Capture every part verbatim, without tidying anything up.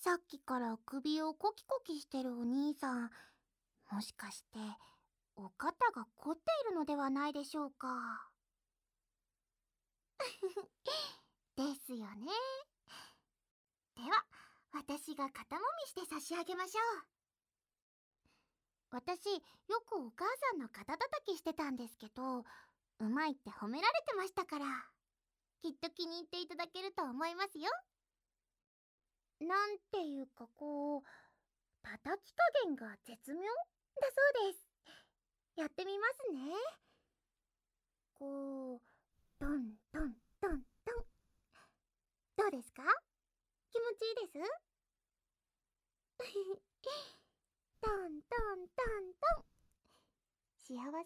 さっきから首をコキコキしてるお兄さん、もしかしてお肩が凝っているのではないでしょうか。ですよね。では私が肩もみして差し上げましょう。私よくお母さんの肩たたきしてたんですけど、うまいって褒められてましたから、きっと気に入っていただけると思いますよ。なんていうかこう、叩き加減が絶妙だそうです。やってみますね。こう、トントントントン。どうですか？気持ちいいです？トントントントン。幸せ？よか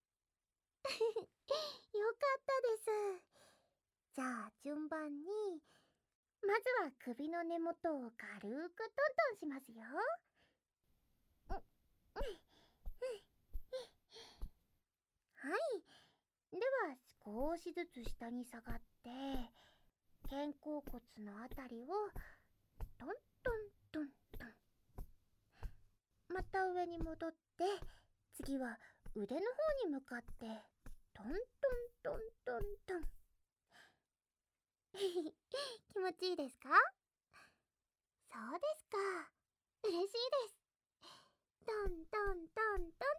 ったです。じゃあ順番に、まずは首の根元を軽くトントンしますよ。はい。では少しずつ下に下がって、肩甲骨のあたりをトントントントン。また上に戻って、次は腕の方に向かってトントントントントン。気持ちいいですか？そうですか。嬉しいです。トントントントンと。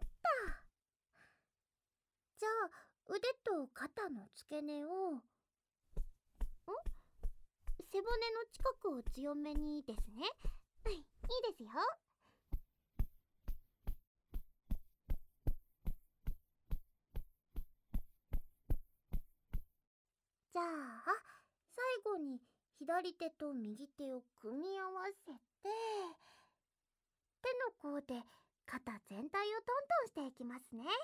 じゃあ腕と肩の付け根を、ん背骨の近くを強めにですね。はい、いいですよ。じゃあ最後に左手と右手を組み合わせて、手の甲で肩全体をトントンしていきますね。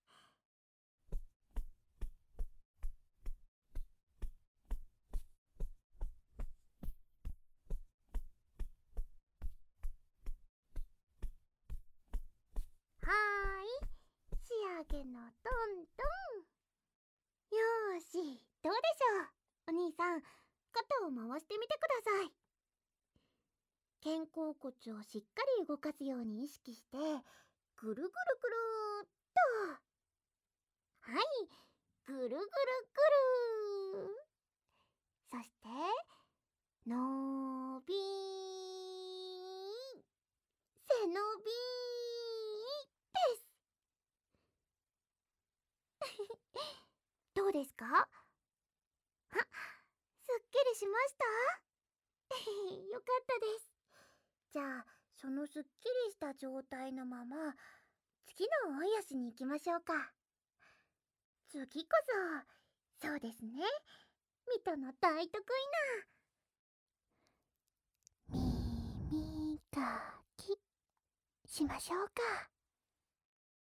はーい、仕上げのトントン。よーし、どうでしょう。お兄さん、肩を回してみてください。肩甲骨をしっかり動かすように意識して、ぐるぐるぐるーっと。はい、ぐるぐるぐるー。そしてのびー、背伸びーです。どうですか？あ、すっきりしました？よかったです。じゃあそのすっきりした状態のまま次のお癒しに行きましょうか。次こそ、そうですね、ミトの大得意な耳かきしましょうか。